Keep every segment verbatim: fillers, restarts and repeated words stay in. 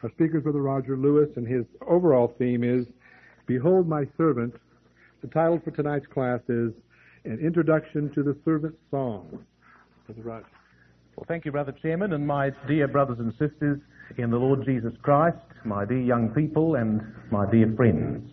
Our speaker is Brother Roger Lewis, and his overall theme is Behold My Servant. The title for tonight's class is An Introduction to the Servant Song. Brother Roger. Well, thank you, Brother Chairman, and my dear brothers and sisters in the Lord Jesus Christ, my dear young people and my dear friends.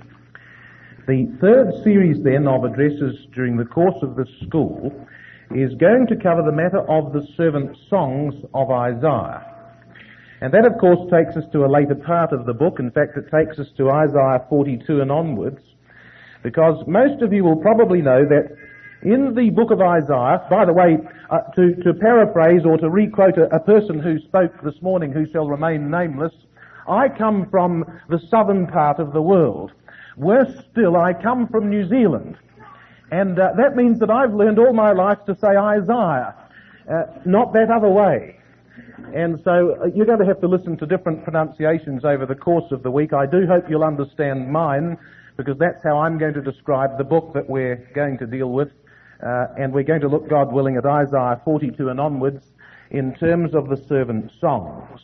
The third series, then, of addresses during the course of this school is going to cover the matter of the servant songs of Isaiah. And that, of course, takes us to a later part of the book. In fact, it takes us to Isaiah forty-two and onwards, because most of you will probably know that in the book of Isaiah, by the way, uh, to, to paraphrase or to re-quote a, a person who spoke this morning who shall remain nameless, I come from the southern part of the world. Worse still, I come from New Zealand. And uh, that means that I've learned all my life to say Isaiah, uh, not that other way. And so uh, you're going to have to listen to different pronunciations over the course of the week. I do hope you'll understand mine, because that's how I'm going to describe the book that we're going to deal with. Uh, and we're going to look, God willing, at Isaiah forty-two and onwards in terms of the servant songs.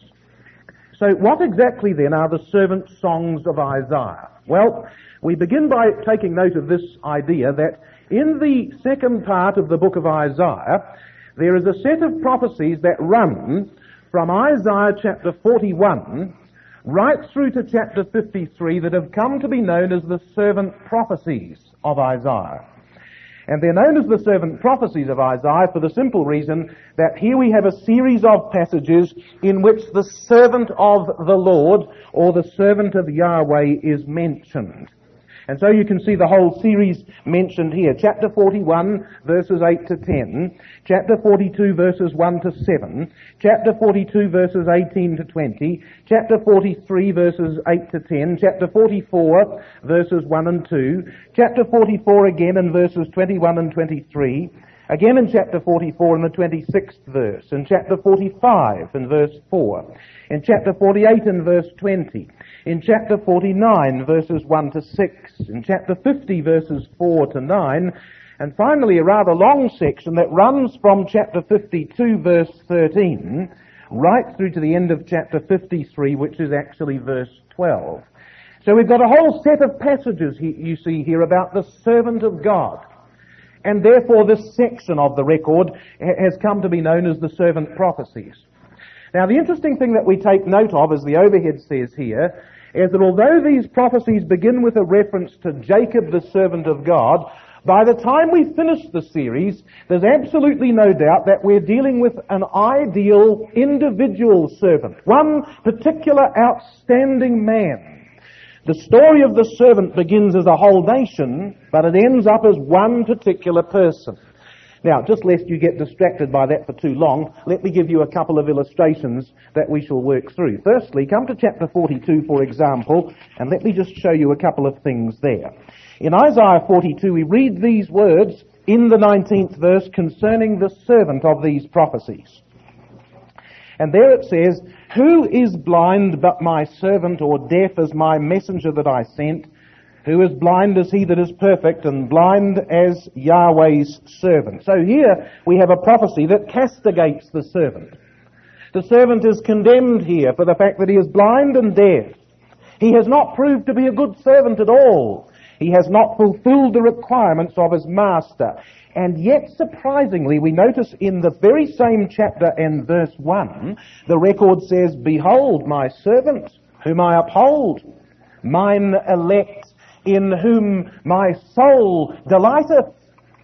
So what exactly then are the servant songs of Isaiah? Well, we begin by taking note of this idea that in the second part of the book of Isaiah, there is a set of prophecies that run from Isaiah chapter forty-one right through to chapter fifty-three that have come to be known as the servant prophecies of Isaiah. And they're known as the servant prophecies of Isaiah for the simple reason that here we have a series of passages in which the servant of the Lord or the servant of Yahweh is mentioned. And so you can see the whole series mentioned here. Chapter forty-one, verses eight to ten. Chapter forty-two, verses one to seven. Chapter forty-two, verses eighteen to twenty. Chapter forty-three, verses eight to ten. Chapter forty-four, verses one and two. Chapter forty-four again in verses twenty-one and twenty-three. Again in chapter forty-four in the twenty-sixth verse. In chapter forty-five in verse four. In chapter forty-eight in verse twenty. In chapter forty-nine, verses one to six, in chapter fifty, verses four to nine, and finally a rather long section that runs from chapter fifty-two, verse thirteen, right through to the end of chapter fifty-three, which is actually verse twelve. So we've got a whole set of passages he, you see here about the servant of God. And therefore this section of the record has come to be known as the servant prophecies. Now, the interesting thing that we take note of, as the overhead says here, is that although these prophecies begin with a reference to Jacob, the servant of God, by the time we finish the series, there's absolutely no doubt that we're dealing with an ideal individual servant, one particular outstanding man. The story of the servant begins as a whole nation, but it ends up as one particular person. Now, just lest you get distracted by that for too long, let me give you a couple of illustrations that we shall work through. Firstly, come to chapter forty-two, for example, and let me just show you a couple of things there. In Isaiah forty-two, we read these words in the nineteenth verse concerning the servant of these prophecies. And there it says, "Who is blind but my servant, or deaf as my messenger that I sent? Who is blind as he that is perfect, and blind as Yahweh's servant?" So here we have a prophecy that castigates the servant. The servant is condemned here for the fact that he is blind and deaf. He has not proved to be a good servant at all. He has not fulfilled the requirements of his master. And yet, surprisingly, we notice in the very same chapter and verse one, the record says, "Behold my servant, whom I uphold, mine elect, in whom my soul delighteth."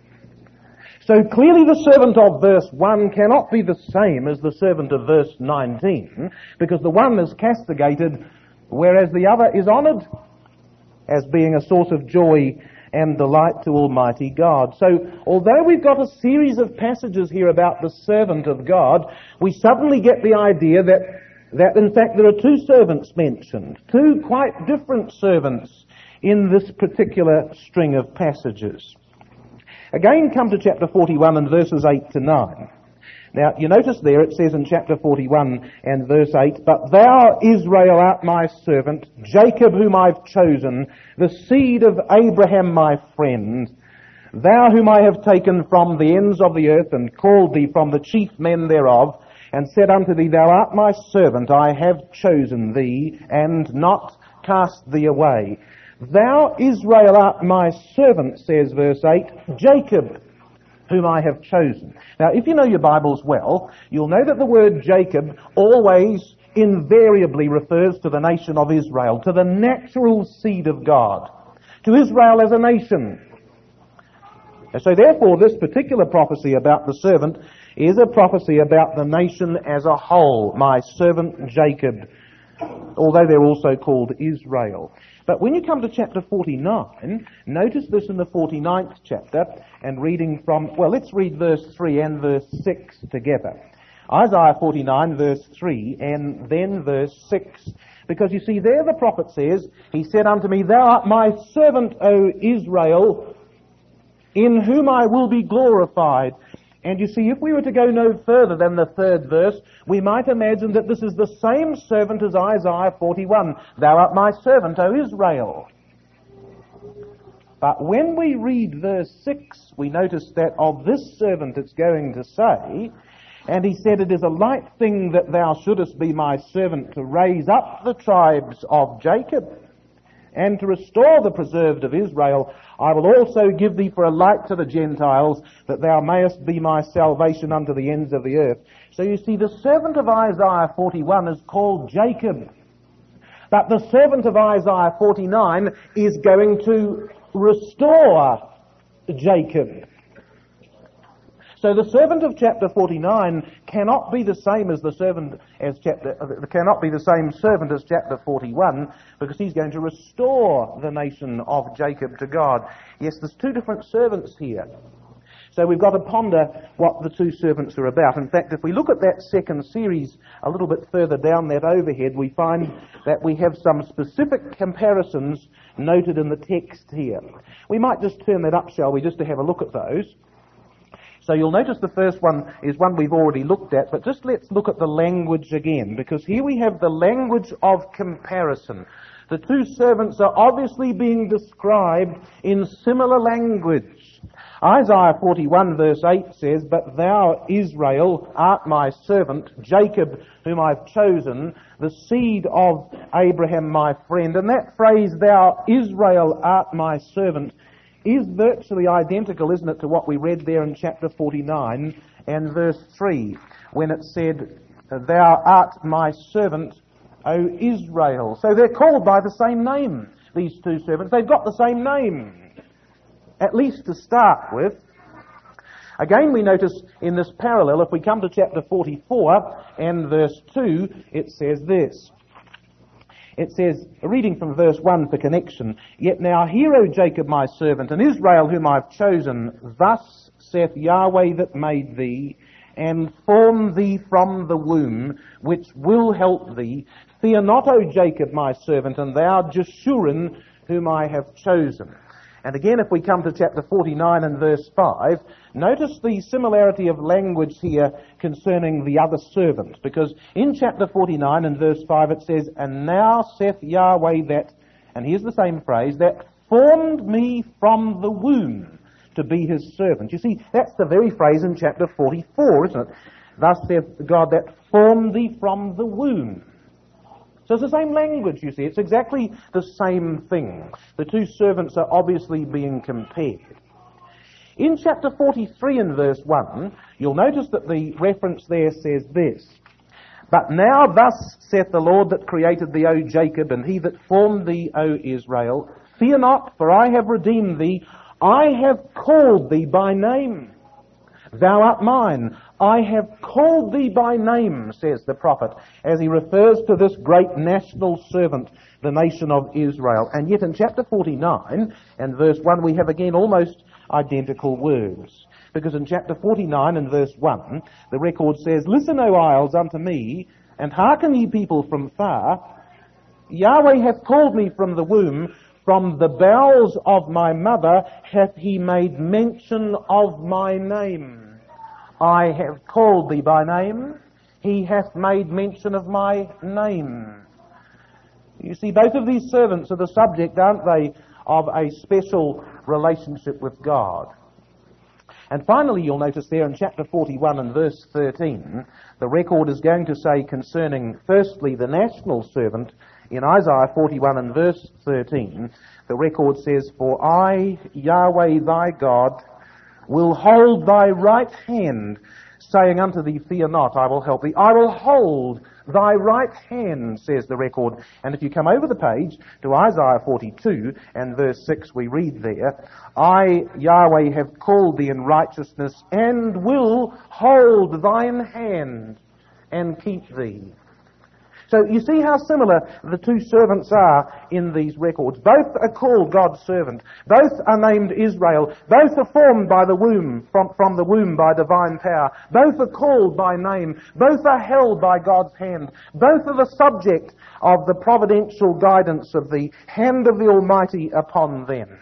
So clearly the servant of verse one cannot be the same as the servant of verse nineteen, because the one is castigated, whereas the other is honored as being a source of joy and delight to Almighty God. So although we've got a series of passages here about the servant of God, we suddenly get the idea that, that in fact there are two servants mentioned, two quite different servants in this particular string of passages. Again, come to chapter forty-one and verses eight to nine. Now, you notice there it says in chapter forty-one and verse eight, "But thou, Israel, art my servant, Jacob whom I've chosen, the seed of Abraham my friend. Thou whom I have taken from the ends of the earth and called thee from the chief men thereof, and said unto thee, Thou art my servant, I have chosen thee, and not cast thee away. Thou, Israel, art my servant, says verse eight, Jacob, whom I have chosen. Now, if you know your Bibles well, you'll know that the word Jacob always invariably refers to the nation of Israel, to the natural seed of God, to Israel as a nation. And so therefore, this particular prophecy about the servant is a prophecy about the nation as a whole, my servant Jacob, although they're also called Israel. But when you come to chapter forty-nine, notice this in the forty-ninth chapter, and reading from, well, let's read verse three and verse six together. Isaiah forty-nine, verse three, and then verse six. Because you see, there the prophet says, He said unto me, Thou art my servant, O Israel, in whom I will be glorified. And you see, if we were to go no further than the third verse, we might imagine that this is the same servant as Isaiah forty-one. Thou art my servant, O Israel. But when we read verse six, we notice that of this servant it's going to say, and he said, It is a light thing that thou shouldest be my servant to raise up the tribes of Jacob, and to restore the preserved of Israel. I will also give thee for a light to the Gentiles, that thou mayest be my salvation unto the ends of the earth. So you see, the servant of Isaiah forty-one is called Jacob. But the servant of Isaiah forty-nine is going to restore Jacob. So the servant of chapter forty-nine cannot be the same as the servant as chapter uh, cannot be the same servant as chapter forty-one, because he's going to restore the nation of Jacob to God. Yes, there's two different servants here. So we've got to ponder what the two servants are about. In fact, if we look at that second series a little bit further down that overhead, we find that we have some specific comparisons noted in the text here. We might just turn that up, shall we, just to have a look at those. So you'll notice the first one is one we've already looked at, but just let's look at the language again, because here we have the language of comparison. The two servants are obviously being described in similar language. Isaiah forty-one verse eight says, But thou, Israel, art my servant, Jacob, whom I've chosen, the seed of Abraham my friend. And that phrase, Thou, Israel, art my servant, is virtually identical, isn't it, to what we read there in chapter forty-nine and verse three, when it said, Thou art my servant, O Israel. So they're called by the same name, these two servants. They've got the same name, at least to start with. Again, we notice in this parallel, if we come to chapter forty-four and verse two, it says this. It says, reading from verse one for connection, Yet now hear, O Jacob my servant, and Israel whom I've chosen, thus saith Yahweh that made thee, and formed thee from the womb, which will help thee. Fear not, O Jacob my servant, and thou Jeshurun whom I have chosen. And again, if we come to chapter forty-nine and verse five, notice the similarity of language here concerning the other servant. Because in chapter forty-nine and verse five it says, And now saith Yahweh that, and here's the same phrase, that formed me from the womb to be his servant. You see, that's the very phrase in chapter forty-four, isn't it? Thus saith God that formed thee from the womb. So it's the same language, you see. It's exactly the same thing. The two servants are obviously being compared. In chapter forty-three and verse one, you'll notice that the reference there says this, But now thus saith the Lord that created thee, O Jacob, and he that formed thee, O Israel, Fear not, for I have redeemed thee. I have called thee by name. Thou art mine. I have called thee by name, says the prophet, as he refers to this great national servant, the nation of Israel. And yet in chapter forty-nine and verse one, we have again almost identical words. Because in chapter forty-nine and verse one, the record says, Listen, O isles, unto me, and hearken ye people from far. Yahweh hath called me from the womb. From the bowels of my mother hath he made mention of my name. I have called thee by name. He hath made mention of my name. You see, both of these servants are the subject, aren't they, of a special relationship with God. And finally, you'll notice there in chapter forty-one and verse thirteen, the record is going to say concerning, firstly, the national servant. In Isaiah forty-one and verse thirteen, the record says, "For I, Yahweh thy God, will hold thy right hand, saying unto thee, fear not, I will help thee. I will hold thy right hand," says the record. And if you come over the page to Isaiah forty-two and verse six, we read there, "I, Yahweh, have called thee in righteousness, and will hold thine hand, and keep thee." So you see how similar the two servants are in these records. Both are called God's servant. Both are named Israel. Both are formed by the womb, from, from the womb by divine power. Both are called by name. Both are held by God's hand. Both are the subject of the providential guidance of the hand of the Almighty upon them.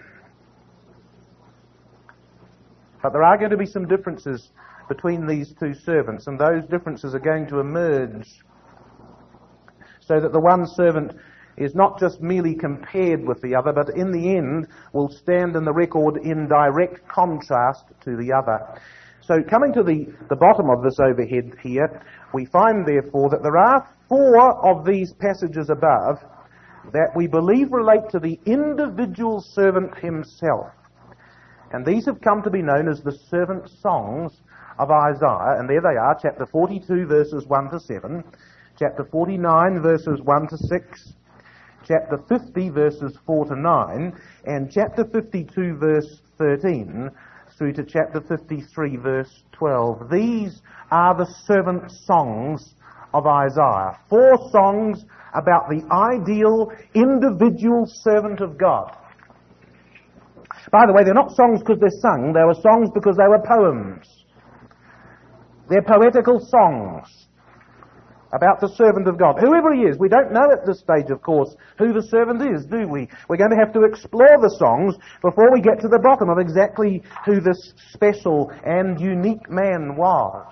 But there are going to be some differences between these two servants, and those differences are going to emerge so that the one servant is not just merely compared with the other, but in the end will stand in the record in direct contrast to the other. So coming to the, the bottom of this overhead here, we find therefore that there are four of these passages above that we believe relate to the individual servant himself. And these have come to be known as the servant songs of Isaiah, and there they are, chapter forty-two, verses one to seven, chapter forty-nine, verses one to six, chapter fifty, verses four to nine, and chapter fifty-two, verse thirteen, through to chapter fifty-three, verse twelve. These are the servant songs of Isaiah. Four songs about the ideal individual servant of God. By the way, they're not songs because they're sung, they were songs because they were poems. They're poetical songs about the servant of God. Whoever he is, we don't know at this stage, of course, who the servant is, do we? We're going to have to explore the songs before we get to the bottom of exactly who this special and unique man was.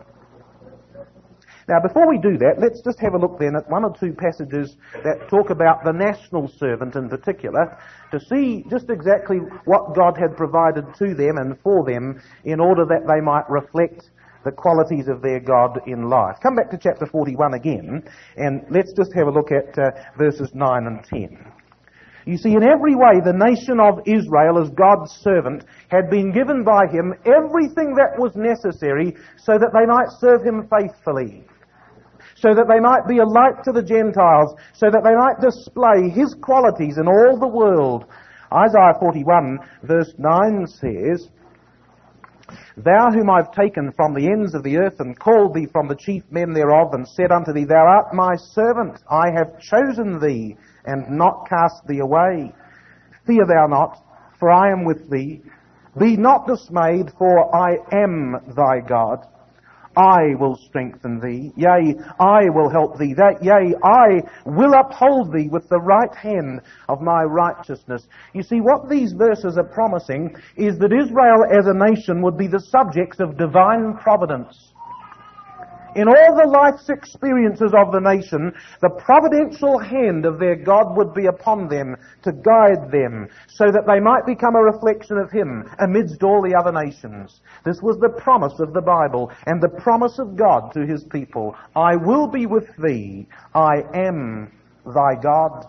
Now, before we do that, let's just have a look then at one or two passages that talk about the national servant in particular, to see just exactly what God had provided to them and for them in order that they might reflect the qualities of their God in life. Come back to chapter forty-one again, and let's just have a look at uh, verses nine and ten. You see, in every way, the nation of Israel, as God's servant, had been given by him everything that was necessary so that they might serve him faithfully, so that they might be a light to the Gentiles, so that they might display his qualities in all the world. Isaiah forty-one, verse nine says, "Thou whom I've taken from the ends of the earth, and called thee from the chief men thereof, and said unto thee, Thou art my servant, I have chosen thee, and not cast thee away. Fear thou not, for I am with thee. Be not dismayed, for I am thy God. I will strengthen thee, yea, I will help thee, that, yea, I will uphold thee with the right hand of my righteousness." You see, what these verses are promising is that Israel as a nation would be the subjects of divine providence. In all the life's experiences of the nation, the providential hand of their God would be upon them to guide them, so that they might become a reflection of him amidst all the other nations. This was the promise of the Bible and the promise of God to his people. "I will be with thee. I am thy God."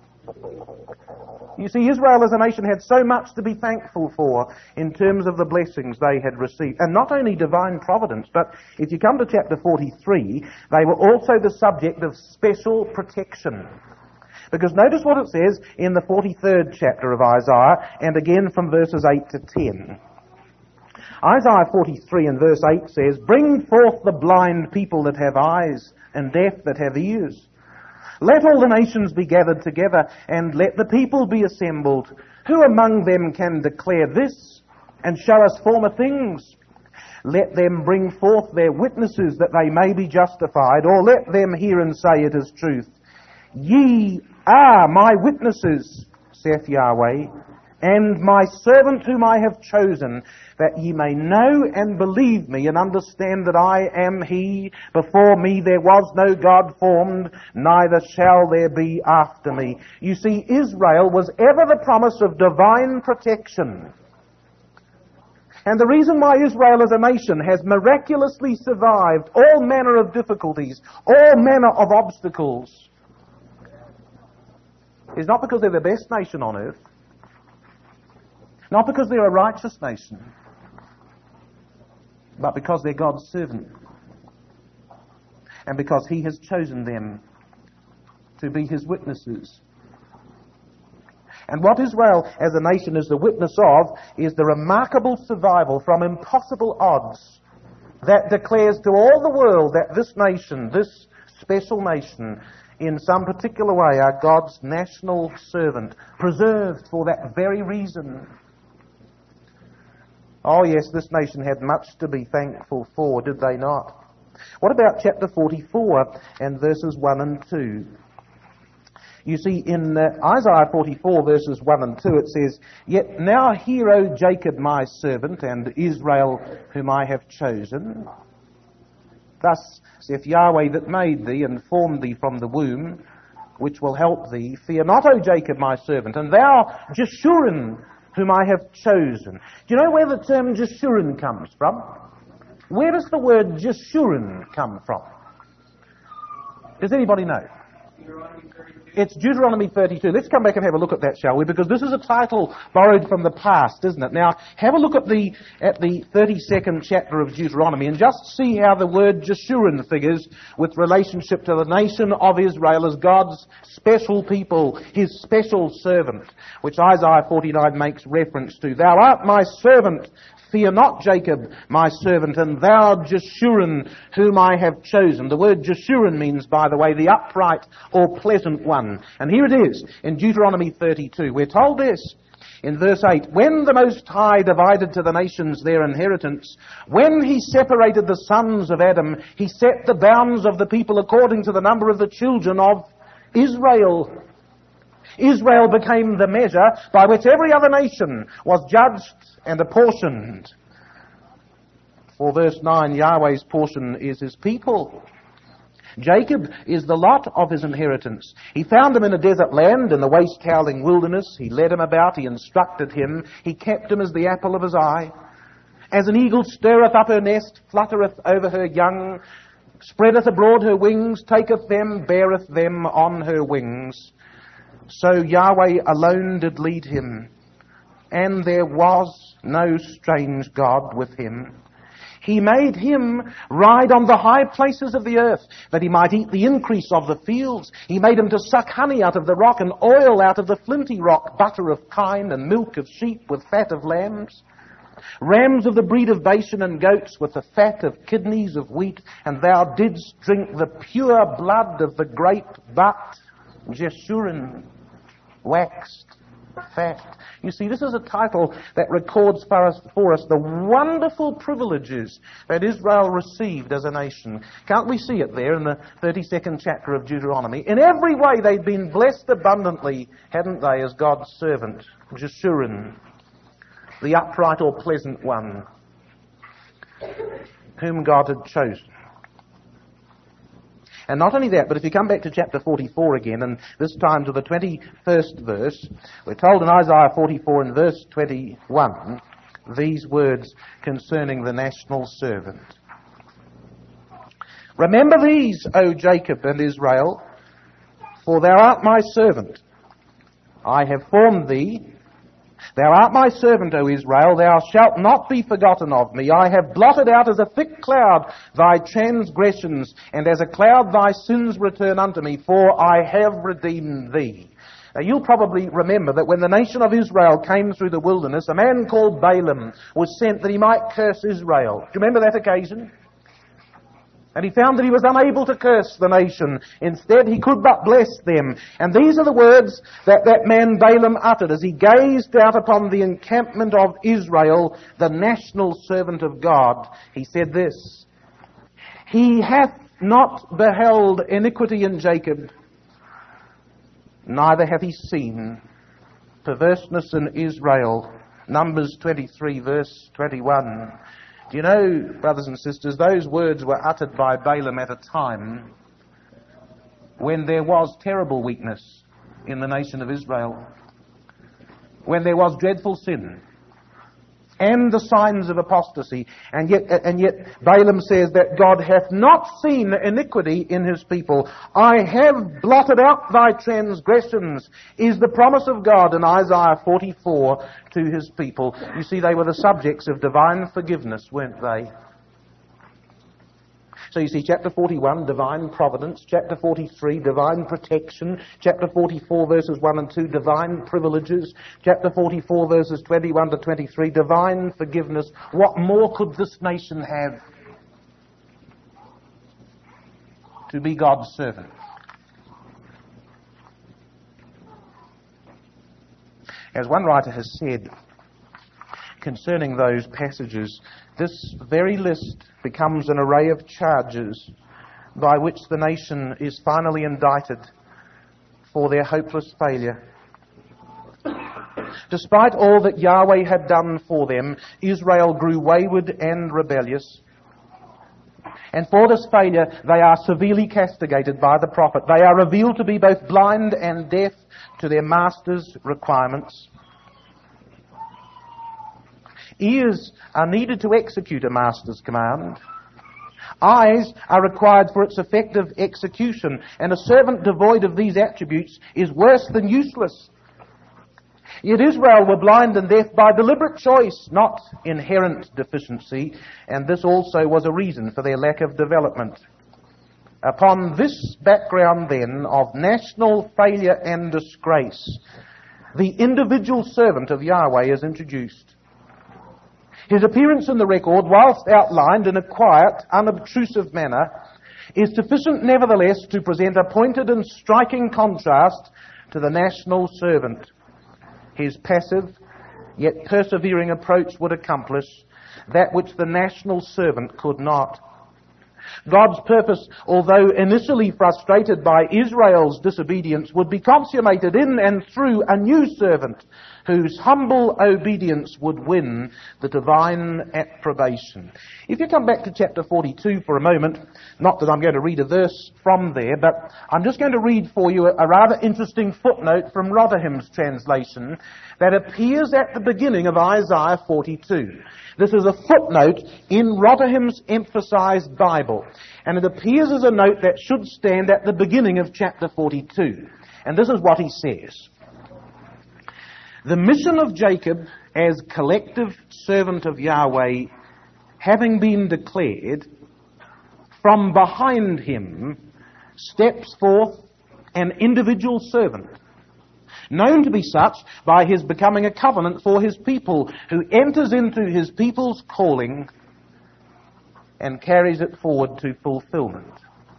You see, Israel as a nation had so much to be thankful for in terms of the blessings they had received. And not only divine providence, but if you come to chapter forty-three, they were also the subject of special protection. Because notice what it says in the forty-third chapter of Isaiah, and again from verses eight to ten. Isaiah forty-three and verse eight says, "Bring forth the blind people that have eyes, and deaf that have ears. Let all the nations be gathered together, and let the people be assembled. Who among them can declare this, and show us former things? Let them bring forth their witnesses, that they may be justified, or let them hear and say it is truth. Ye are my witnesses, saith Yahweh, and my servant whom I have chosen, that ye may know and believe me, and understand that I am he. Before me there was no God formed, neither shall there be after me." You see, Israel was ever the promise of divine protection. And the reason why Israel as a nation has miraculously survived all manner of difficulties, all manner of obstacles, is not because they're the best nation on earth, not because they're a righteous nation, but because they're God's servant. And because He has chosen them to be His witnesses. And what Israel as a nation is the witness of is the remarkable survival from impossible odds that declares to all the world that this nation, this special nation, in some particular way are God's national servant, preserved for that very reason. Oh yes, this nation had much to be thankful for, did they not? What about chapter forty-four and verses one and two? You see, in uh, Isaiah forty-four, verses one and two, it says, "Yet now hear, O Jacob my servant, and Israel whom I have chosen. Thus saith Yahweh that made thee and formed thee from the womb, which will help thee. Fear not, O Jacob my servant, and thou Jeshurun whom I have chosen." Do you know where the term Jeshurun comes from? Where does the word Jeshurun come from? Does anybody know? It's Deuteronomy thirty-two. Let's come back and have a look at that, shall we? Because this is a title borrowed from the past, isn't it? Now, have a look at the at the thirty-second chapter of Deuteronomy and just see how the word Jeshurun figures with relationship to the nation of Israel as God's special people, His special servant, which Isaiah forty-nine makes reference to. "Thou art my servant, fear not, Jacob, my servant, and thou Jeshurun, whom I have chosen." The word Jeshurun means, by the way, the upright or pleasant one. And here it is in Deuteronomy thirty-two. We're told this in verse eight. "When the Most High divided to the nations their inheritance, when He separated the sons of Adam, He set the bounds of the people according to the number of the children of Israel." Israel became the measure by which every other nation was judged and apportioned. For verse nine, Yahweh's portion is His people. Jacob is the lot of His inheritance. He found him in a desert land, in the waste howling wilderness. He led him about, He instructed him. He kept him as the apple of His eye. As an eagle stirreth up her nest, fluttereth over her young, spreadeth abroad her wings, taketh them, beareth them on her wings. So Yahweh alone did lead him, and there was no strange God with him. He made him ride on the high places of the earth, that he might eat the increase of the fields. He made him to suck honey out of the rock, and oil out of the flinty rock, butter of kine, and milk of sheep with fat of lambs. Rams of the breed of Bashan, and goats with the fat of kidneys of wheat. And thou didst drink the pure blood of the grape, but Jeshurun waxed fat. You see, this is a title that records for us, for us the wonderful privileges that Israel received as a nation. Can't we see it there in the thirty-second chapter of Deuteronomy? In every way they'd been blessed abundantly, hadn't they, as God's servant, Jeshurun, the upright or pleasant one, whom God had chosen. And not only that, but if you come back to chapter forty-four again, and this time to the twenty-first verse, we're told in Isaiah forty-four and verse twenty-one, these words concerning the national servant. "Remember these, O Jacob and Israel, for thou art my servant. I have formed thee. Thou art my servant, O Israel, thou shalt not be forgotten of me. I have blotted out as a thick cloud thy transgressions, and as a cloud thy sins return unto me, for I have redeemed thee." Now you'll probably remember that when the nation of Israel came through the wilderness, a man called Balaam was sent that he might curse Israel. Do you remember that occasion? And he found that he was unable to curse the nation. Instead, he could but bless them. And these are the words that that man Balaam uttered as he gazed out upon the encampment of Israel, the national servant of God. He said this, "He hath not beheld iniquity in Jacob, neither hath he seen perverseness in Israel." Numbers twenty-three, verse twenty-one. Do you know, brothers and sisters, those words were uttered by Balaam at a time when there was terrible weakness in the nation of Israel, when there was dreadful sin, and the signs of apostasy. And yet, and yet Balaam says that God hath not seen iniquity in his people. I have blotted out thy transgressions, is the promise of God in Isaiah forty-four to his people. You see, they were the subjects of divine forgiveness, weren't they? So you see, chapter forty-one, divine providence. Chapter forty-three, divine protection. Chapter forty-four, verses one and two, divine privileges. Chapter forty-four, verses twenty-one to twenty-three, divine forgiveness. What more could this nation have to be God's servant? As one writer has said concerning those passages, this very list becomes an array of charges by which the nation is finally indicted for their hopeless failure. Despite all that Yahweh had done for them, Israel grew wayward and rebellious. And for this failure, they are severely castigated by the prophet. They are revealed to be both blind and deaf to their master's requirements. Ears are needed to execute a master's command. Eyes are required for its effective execution, and a servant devoid of these attributes is worse than useless. Yet Israel were blind and deaf by deliberate choice, not inherent deficiency, and this also was a reason for their lack of development. Upon this background, then, of national failure and disgrace, the individual servant of Yahweh is introduced. His appearance in the record, whilst outlined in a quiet, unobtrusive manner, is sufficient nevertheless to present a pointed and striking contrast to the national servant. His passive, yet persevering approach would accomplish that which the national servant could not. God's purpose, although initially frustrated by Israel's disobedience, would be consummated in and through a new servant whose humble obedience would win the divine approbation. If you come back to chapter forty-two for a moment, not that I'm going to read a verse from there, but I'm just going to read for you a, a rather interesting footnote from Rotherham's translation that appears at the beginning of Isaiah forty-two. This is a footnote in Rotherham's emphasized Bible, and it appears as a note that should stand at the beginning of chapter forty-two. And this is what he says. The mission of Jacob as collective servant of Yahweh having been declared, from behind him steps forth an individual servant, known to be such by his becoming a covenant for his people, who enters into his people's calling and carries it forward to fulfillment.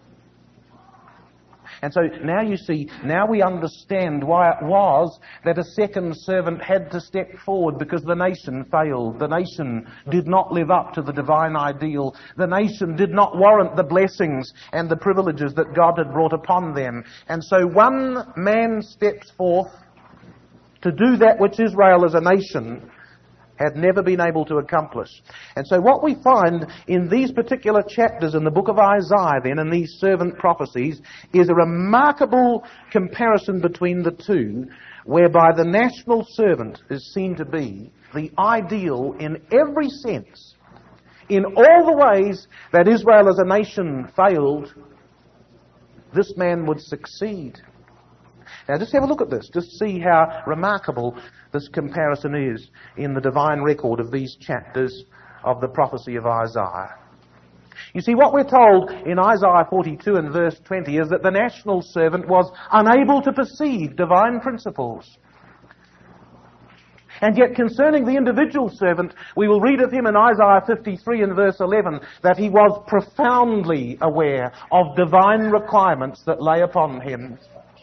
And so now you see, now we understand why it was that a second servant had to step forward, because the nation failed. The nation did not live up to the divine ideal. The nation did not warrant the blessings and the privileges that God had brought upon them. And so one man steps forth to do that which Israel as a nation had never been able to accomplish. And so what we find in these particular chapters in the book of Isaiah then, in these servant prophecies, is a remarkable comparison between the two, whereby the national servant is seen to be the ideal in every sense. In all the ways that Israel as a nation failed, this man would succeed. Now just have a look at this, just see how remarkable this comparison is in the divine record of these chapters of the prophecy of Isaiah. You see, what we're told in Isaiah forty-two and verse twenty is that the national servant was unable to perceive divine principles. And yet concerning the individual servant, we will read of him in Isaiah fifty-three and verse eleven that he was profoundly aware of divine requirements that lay upon him.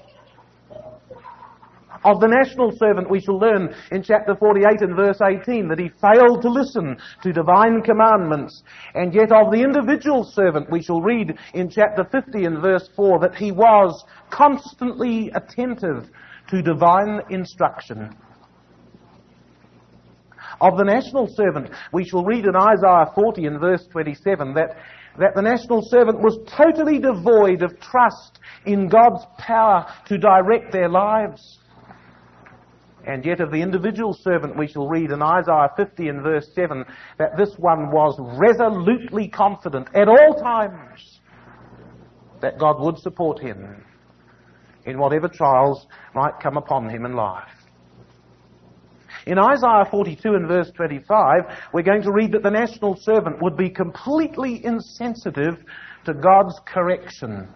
Of the national servant, we shall learn in chapter forty-eight and verse eighteen that he failed to listen to divine commandments. And yet of the individual servant, we shall read in chapter fifty and verse four that he was constantly attentive to divine instruction. Of the national servant, we shall read in Isaiah forty and verse twenty-seven that, that the national servant was totally devoid of trust in God's power to direct their lives. And yet of the individual servant we shall read in Isaiah fifty and verse seven that this one was resolutely confident at all times that God would support him in whatever trials might come upon him in life. In Isaiah forty-two and verse twenty-five, we're going to read that the national servant would be completely insensitive to God's correction.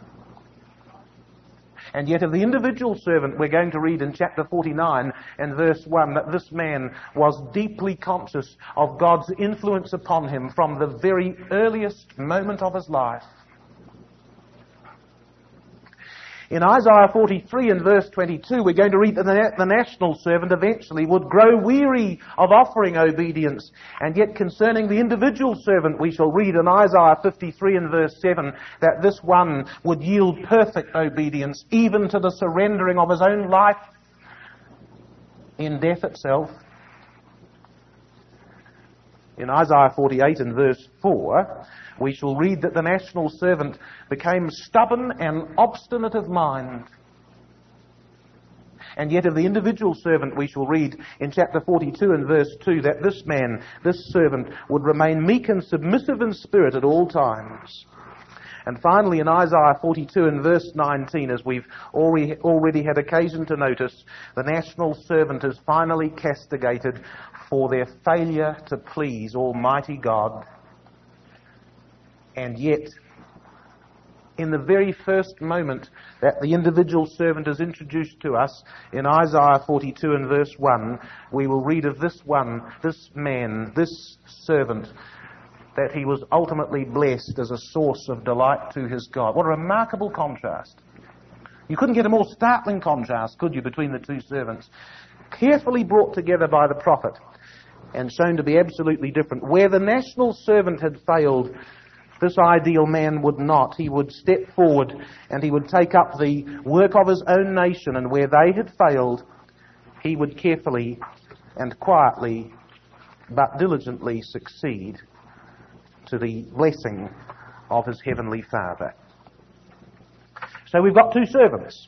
And yet of the individual servant, we're going to read in chapter forty-nine and verse one that this man was deeply conscious of God's influence upon him from the very earliest moment of his life. In Isaiah forty-three and verse twenty-two, we're going to read that the, the national servant eventually would grow weary of offering obedience. And yet concerning the individual servant, we shall read in Isaiah fifty-three and verse seven that this one would yield perfect obedience even to the surrendering of his own life in death itself. In Isaiah forty-eight and verse four, we shall read that the national servant became stubborn and obstinate of mind. And yet of the individual servant we shall read in chapter forty-two and verse two that this man, this servant, would remain meek and submissive in spirit at all times. And finally in Isaiah forty-two and verse nineteen, as we've already, already had occasion to notice, the national servant is finally castigated for their failure to please Almighty God. And yet, in the very first moment that the individual servant is introduced to us, in Isaiah forty-two and verse one, we will read of this one, this man, this servant, that he was ultimately blessed as a source of delight to his God. What a remarkable contrast. You couldn't get a more startling contrast, could you, between the two servants? Carefully brought together by the prophet and shown to be absolutely different. Where the national servant had failed, this ideal man would not. He would step forward and he would take up the work of his own nation, and where they had failed, he would carefully and quietly but diligently succeed to the blessing of his heavenly Father. So we've got two servants,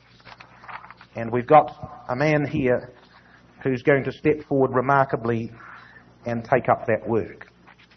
and we've got a man here who's going to step forward remarkably and take up that work.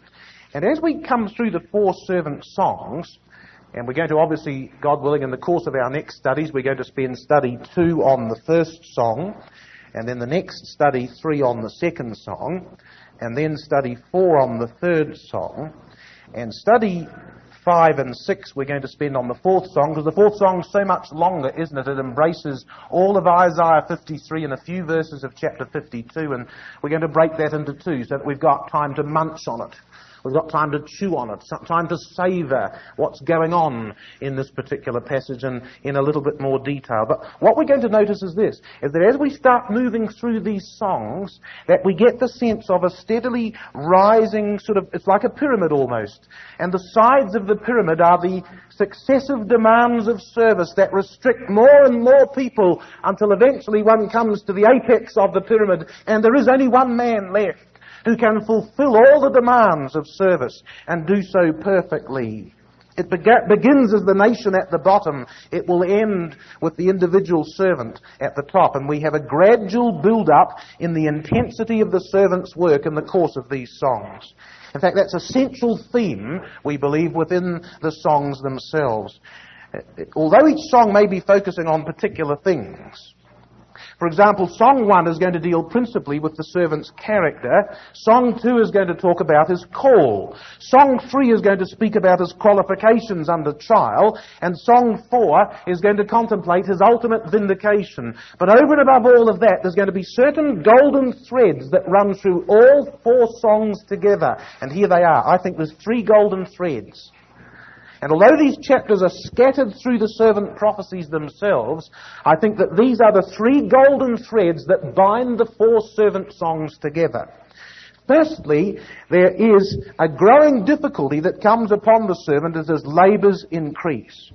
And as we come through the four servant songs, and we're going to obviously, God willing, in the course of our next studies, we're going to spend study two on the first song, and then the next study three on the second song, and then study four on the third song, and study five and six we're going to spend on the fourth song, because the fourth song's so much longer, isn't it? It embraces all of Isaiah fifty-three and a few verses of chapter fifty-two, and we're going to break that into two so that we've got time to munch on it. We've got time to chew on it, time to savour what's going on in this particular passage and in a little bit more detail. But what we're going to notice is this, is that as we start moving through these songs, that we get the sense of a steadily rising sort of, it's like a pyramid almost. And the sides of the pyramid are the successive demands of service that restrict more and more people until eventually one comes to the apex of the pyramid and there is only one man left who can fulfill all the demands of service and do so perfectly. It bega- begins as the nation at the bottom. It will end with the individual servant at the top. And we have a gradual build-up in the intensity of the servant's work in the course of these songs. In fact, that's a central theme, we believe, within the songs themselves. Although each song may be focusing on particular things. For example, Song one is going to deal principally with the servant's character. Song two is going to talk about his call. Song three is going to speak about his qualifications under trial. And Song four is going to contemplate his ultimate vindication. But over and above all of that, there's going to be certain golden threads that run through all four songs together. And here they are. I think there's three golden threads. And although these chapters are scattered through the servant prophecies themselves, I think that these are the three golden threads that bind the four servant songs together. Firstly, there is a growing difficulty that comes upon the servant as his labours increase.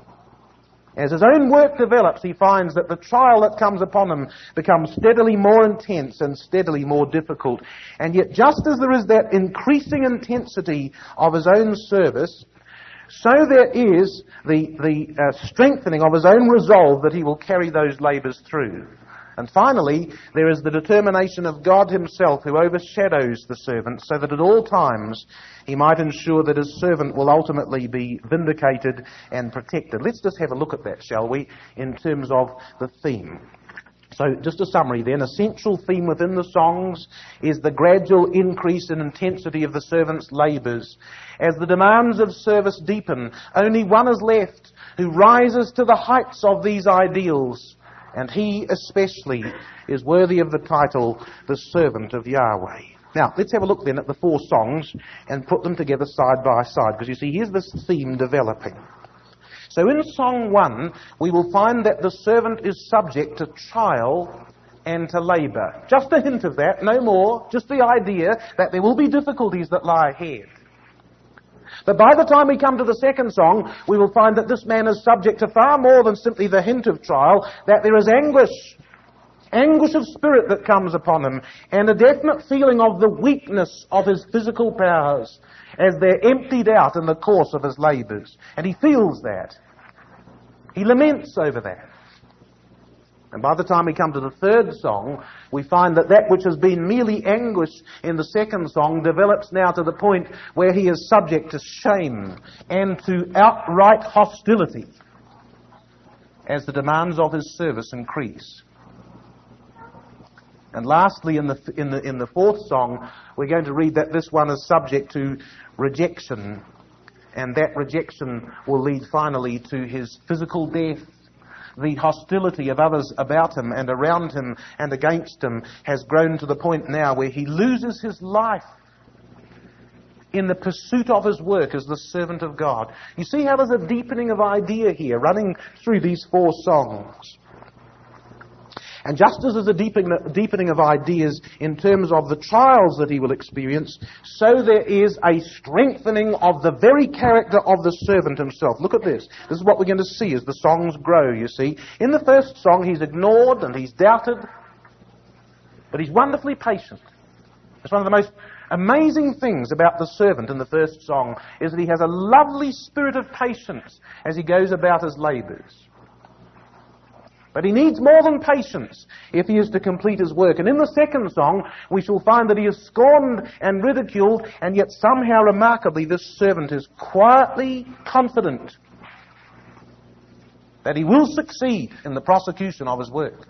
As his own work develops, he finds that the trial that comes upon him becomes steadily more intense and steadily more difficult. And yet, just as there is that increasing intensity of his own service, so there is the, the uh, strengthening of his own resolve that he will carry those labours through. And finally, there is the determination of God himself who overshadows the servant so that at all times he might ensure that his servant will ultimately be vindicated and protected. Let's just have a look at that, shall we, in terms of the theme. So just a summary then, a central theme within the songs is the gradual increase in intensity of the servant's labours. As the demands of service deepen, only one is left who rises to the heights of these ideals, and he especially is worthy of the title, the servant of Yahweh. Now, let's have a look then at the four songs and put them together side by side, because you see, here's this theme developing. So in Song one, we will find that the servant is subject to trial and to labour. Just a hint of that, no more, just the idea that there will be difficulties that lie ahead. But by the time we come to the second song, we will find that this man is subject to far more than simply the hint of trial, that there is anguish, anguish of spirit that comes upon him, and a definite feeling of the weakness of his physical powers as they're emptied out in the course of his labours. And he feels that. He laments over that. And by the time we come to the third song, we find that that which has been merely anguish in the second song develops now to the point where he is subject to shame and to outright hostility as the demands of his service increase. And lastly, in the, in the, in the fourth song, we're going to read that this one is subject to rejection, and that rejection will lead finally to his physical death. The hostility of others about him and around him and against him has grown to the point now where he loses his life in the pursuit of his work as the servant of God. You see how there's a deepening of idea here running through these four songs. And just as there's a deepening of ideas in terms of the trials that he will experience, so there is a strengthening of the very character of the servant himself. Look at this. This is what we're going to see as the songs grow, you see. In the first song, he's ignored and he's doubted, but he's wonderfully patient. It's one of the most amazing things about the servant in the first song is that he has a lovely spirit of patience as he goes about his labours. But he needs more than patience if he is to complete his work. And in the second song, we shall find that he is scorned and ridiculed, and yet somehow remarkably this servant is quietly confident that he will succeed in the prosecution of his work.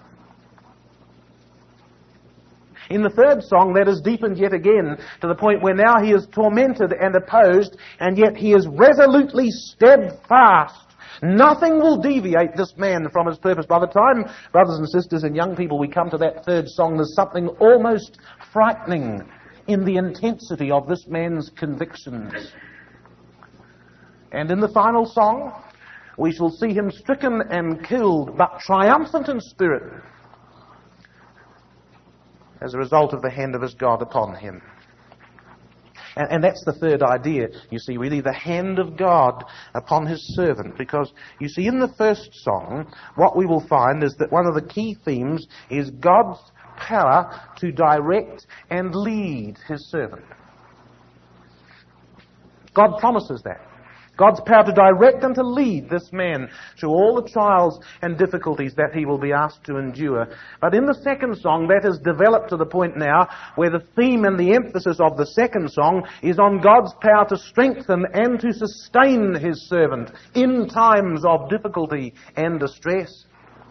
In the third song, that is deepened yet again to the point where now he is tormented and opposed, and yet he is resolutely steadfast. Nothing will deviate this man from his purpose. By the time, brothers and sisters and young people, we come to that third song, there's something almost frightening in the intensity of this man's convictions. And in the final song, we shall see him stricken and killed, but triumphant in spirit as a result of the hand of his God upon him. And, and that's the third idea, you see, really, the hand of God upon his servant. Because, you see, in the first song, what we will find is that one of the key themes is God's power to direct and lead his servant. God promises that. God's power to direct and to lead this man through all the trials and difficulties that he will be asked to endure. But in the second song, that has developed to the point now where the theme and the emphasis of the second song is on God's power to strengthen and to sustain his servant in times of difficulty and distress.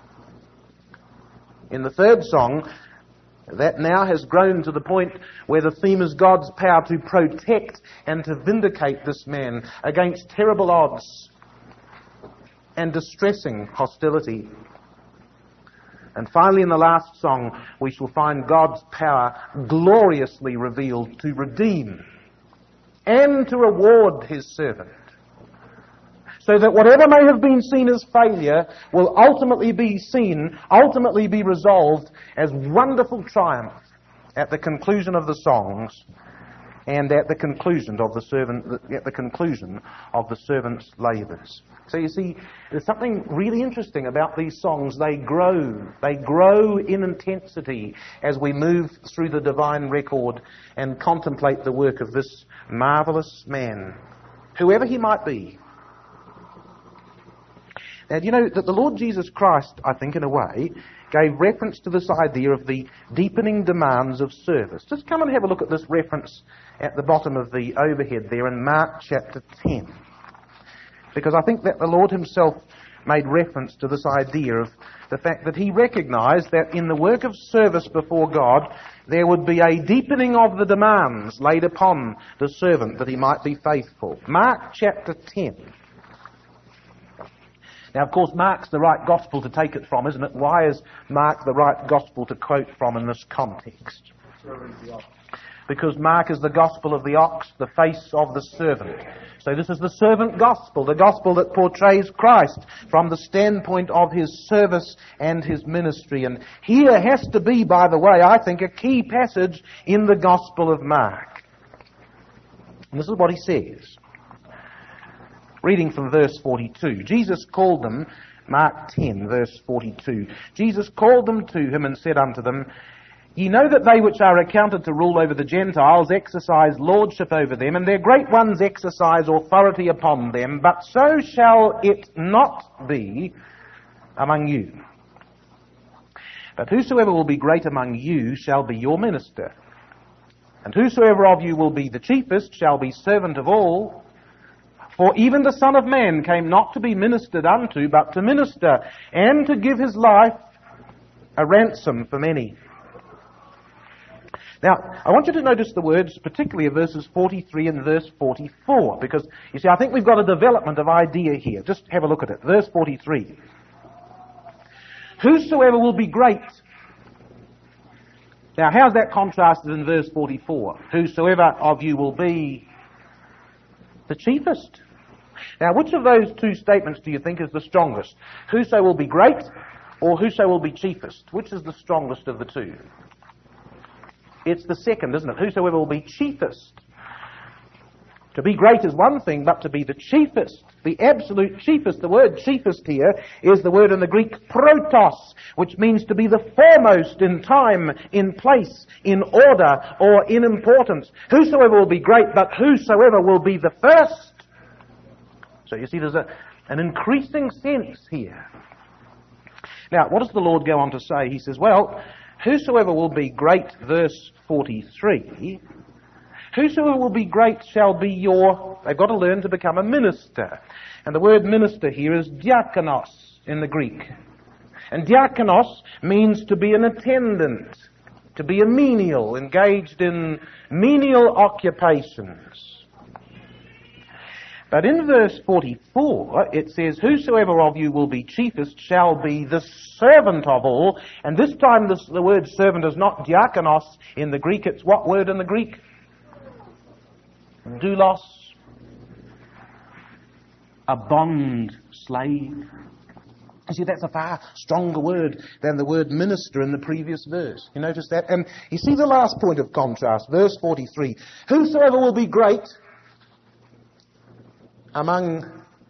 In the third song, that now has grown to the point where the theme is God's power to protect and to vindicate this man against terrible odds and distressing hostility. And finally, in the last song, we shall find God's power gloriously revealed to redeem and to reward his servant, so that whatever may have been seen as failure will ultimately be seen, ultimately be resolved as wonderful triumph at the conclusion of the songs and at the conclusion of the servant, at the conclusion of the servant's labours. So you see, there's something really interesting about these songs. They grow. They grow in intensity as we move through the divine record and contemplate the work of this marvellous man, whoever he might be. And you know that the Lord Jesus Christ, I think in a way, gave reference to this idea of the deepening demands of service. Just come and have a look at this reference at the bottom of the overhead there in Mark chapter ten. Because I think that the Lord himself made reference to this idea of the fact that he recognized that in the work of service before God, there would be a deepening of the demands laid upon the servant that he might be faithful. Mark chapter ten. Now, of course, Mark's the right gospel to take it from, isn't it? Why is Mark the right gospel to quote from in this context? Because Mark is the gospel of the ox, the face of the servant. So this is the servant gospel, the gospel that portrays Christ from the standpoint of his service and his ministry. And here has to be, by the way, I think, a key passage in the gospel of Mark. And this is what he says. Reading from verse forty-two. Jesus called them, Mark ten, verse forty-two. Jesus called them to him and said unto them, Ye know that they which are accounted to rule over the Gentiles exercise lordship over them, and their great ones exercise authority upon them, but so shall it not be among you. But whosoever will be great among you shall be your minister. And whosoever of you will be the chiefest shall be servant of all. For even the Son of Man came not to be ministered unto, but to minister, and to give his life a ransom for many. Now, I want you to notice the words, particularly of verses forty-three and verse forty-four, because, you see, I think we've got a development of idea here. Just have a look at it. Verse forty-three. Whosoever will be great. Now, how's that contrasted in verse forty-four? Whosoever of you will be the chiefest. Now, which of those two statements do you think is the strongest? Whoso will be great, or whoso will be chiefest? Which is the strongest of the two? It's the second, isn't it? Whosoever will be chiefest. To be great is one thing, but to be the chiefest, the absolute chiefest, the word chiefest here is the word in the Greek protos, which means to be the foremost in time, in place, in order, or in importance. Whosoever will be great, but whosoever will be the first. So you see there's a, an increasing sense here. Now, what does the Lord go on to say? He says, well, whosoever will be great, verse forty-three, whosoever will be great shall be your... They've got to learn to become a minister. And the word minister here is diakonos in the Greek. And diakonos means to be an attendant, to be a menial, engaged in menial occupations. But in verse forty-four, it says, whosoever of you will be chiefest shall be the servant of all. And this time this, the word servant is not diakonos in the Greek. It's what word in the Greek? Doulos. A bond slave. You see, that's a far stronger word than the word minister in the previous verse. You notice that? And you see the last point of contrast, verse forty-three. Whosoever will be great among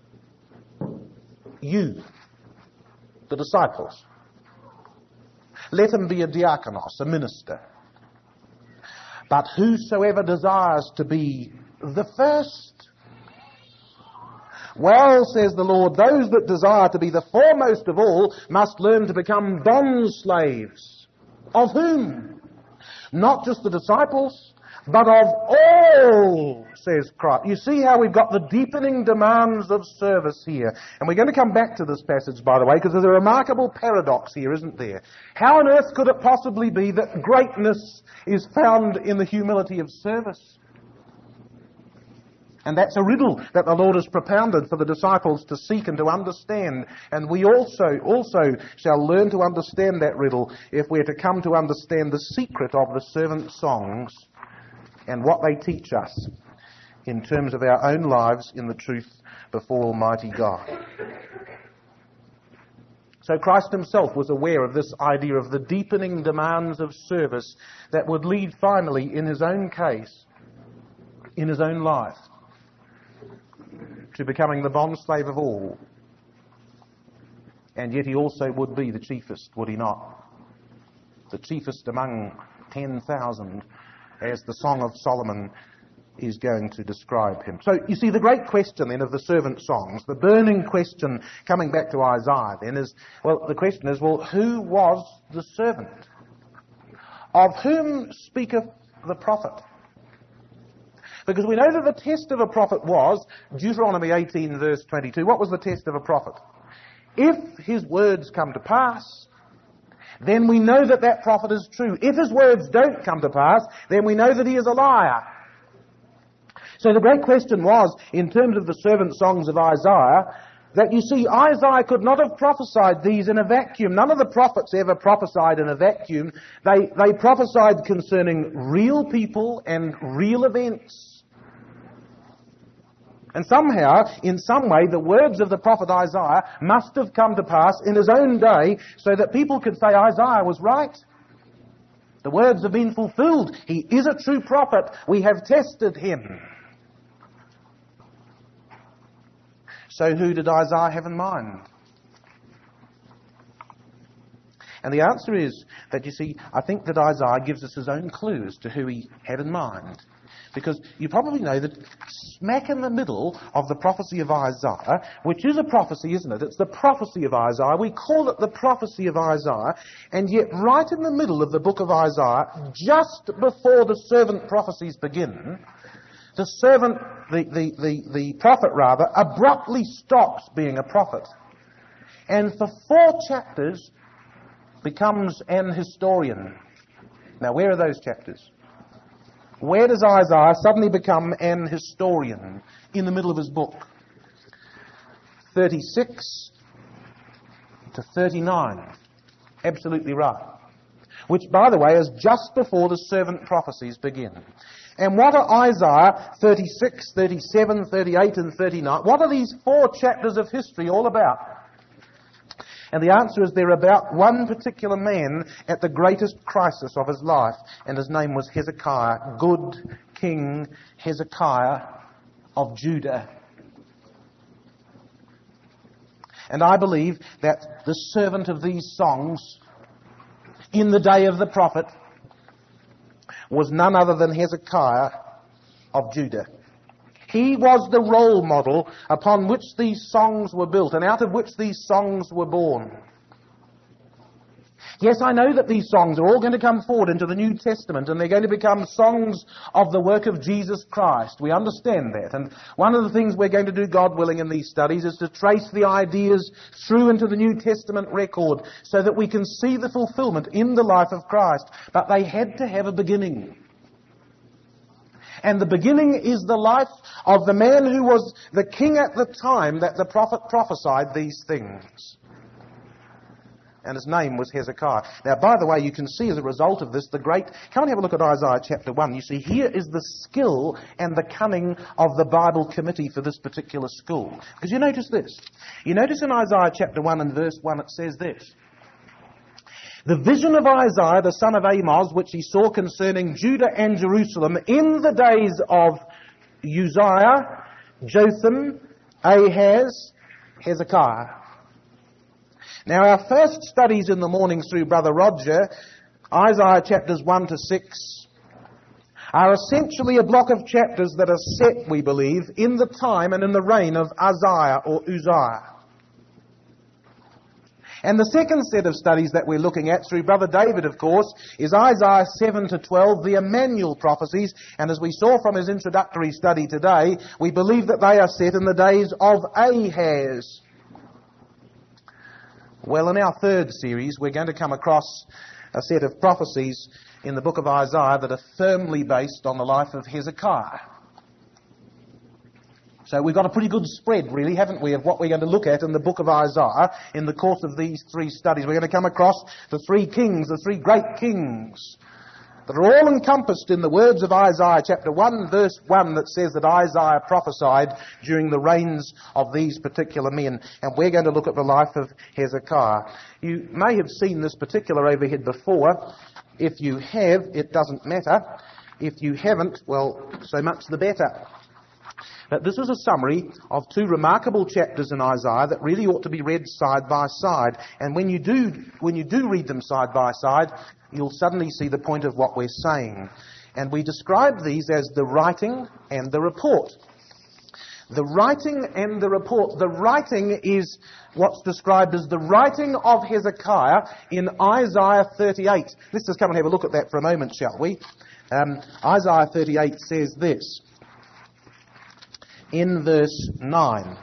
you, the disciples, let him be a diakonos, a minister. But whosoever desires to be the first, well, says the Lord, those that desire to be the foremost of all must learn to become bond slaves. Of whom? Not just the disciples, but of all, says Christ. You see how we've got the deepening demands of service here. And we're going to come back to this passage, by the way, because there's a remarkable paradox here, isn't there? How on earth could it possibly be that greatness is found in the humility of service? And that's a riddle that the Lord has propounded for the disciples to seek and to understand. And we also, also shall learn to understand that riddle if we're to come to understand the secret of the servant songs and what they teach us in terms of our own lives in the truth before Almighty God. So Christ himself was aware of this idea of the deepening demands of service that would lead finally, in his own case, in his own life, to becoming the bondslave of all. And yet he also would be the chiefest, would he not? The chiefest among ten thousand, as the Song of Solomon is going to describe him. So you see, the great question then of the servant songs, the burning question coming back to Isaiah then is, well, the question is, well, who was the servant? Of whom speaketh the prophet? Because we know that the test of a prophet was, Deuteronomy eighteen verse twenty-two, what was the test of a prophet? If his words come to pass, then we know that that prophet is true. If his words don't come to pass, then we know that he is a liar. So the great question was, in terms of the servant songs of Isaiah, that you see, Isaiah could not have prophesied these in a vacuum. None of the prophets ever prophesied in a vacuum. They, they prophesied concerning real people and real events. And somehow, in some way, the words of the prophet Isaiah must have come to pass in his own day so that people could say Isaiah was right. The words have been fulfilled. He is a true prophet. We have tested him. So who did Isaiah have in mind? And the answer is that, you see, I think that Isaiah gives us his own clues to who he had in mind. Because you probably know that smack in the middle of the prophecy of Isaiah, which is a prophecy, isn't it? It's the prophecy of Isaiah. We call it the prophecy of Isaiah. And yet right in the middle of the book of Isaiah, just before the servant prophecies begin, the servant, the, the, the, the prophet rather, abruptly stops being a prophet. And for four chapters becomes an historian. Now, where are those chapters? Where does Isaiah suddenly become an historian in the middle of his book? thirty-six to thirty-nine. Absolutely right. Which, by the way, is just before the servant prophecies begin. And what are Isaiah thirty-six, thirty-seven, thirty-eight, and thirty-nine? What are these four chapters of history all about? And the answer is they're about one particular man at the greatest crisis of his life, and his name was Hezekiah, good King Hezekiah of Judah. And I believe that the servant of these songs in the day of the prophet was none other than Hezekiah of Judah. He was the role model upon which these songs were built and out of which these songs were born. Yes, I know that these songs are all going to come forward into the New Testament and they're going to become songs of the work of Jesus Christ. We understand that. And one of the things we're going to do, God willing, in these studies is to trace the ideas through into the New Testament record so that we can see the fulfillment in the life of Christ. But they had to have a beginning. And the beginning is the life of the man who was the king at the time that the prophet prophesied these things. And his name was Hezekiah. Now, by the way, you can see as a result of this, the great... Come and have a look at Isaiah chapter one. You see, here is the skill and the cunning of the Bible committee for this particular school. Because you notice this. You notice in Isaiah chapter one and verse one, it says this. The vision of Isaiah, the son of Amoz, which he saw concerning Judah and Jerusalem in the days of Uzziah, Jotham, Ahaz, Hezekiah. Now, our first studies in the mornings through Brother Roger, Isaiah chapters one to six, are essentially a block of chapters that are set, we believe, in the time and in the reign of Uzziah or Uzziah. And the second set of studies that we're looking at through Brother David, of course, is Isaiah seven to twelve, the Emmanuel prophecies. And as we saw from his introductory study today, we believe that they are set in the days of Ahaz. Well, in our third series, we're going to come across a set of prophecies in the book of Isaiah that are firmly based on the life of Hezekiah. So we've got a pretty good spread, really, haven't we, of what we're going to look at in the book of Isaiah in the course of these three studies. We're going to come across the three kings, the three great kings, that are all encompassed in the words of Isaiah chapter one, verse one, that says that Isaiah prophesied during the reigns of these particular men. And we're going to look at the life of Hezekiah. You may have seen this particular overhead before. If you have, it doesn't matter. If you haven't, well, so much the better. But this is a summary of two remarkable chapters in Isaiah that really ought to be read side by side. And when you do, when you do read them side by side, you'll suddenly see the point of what we're saying. And we describe these as the writing and the report. The writing and the report. The writing is what's described as the writing of Hezekiah in Isaiah thirty-eight. Let's just come and have a look at that for a moment, shall we? Um, Isaiah thirty-eight says this in verse nine.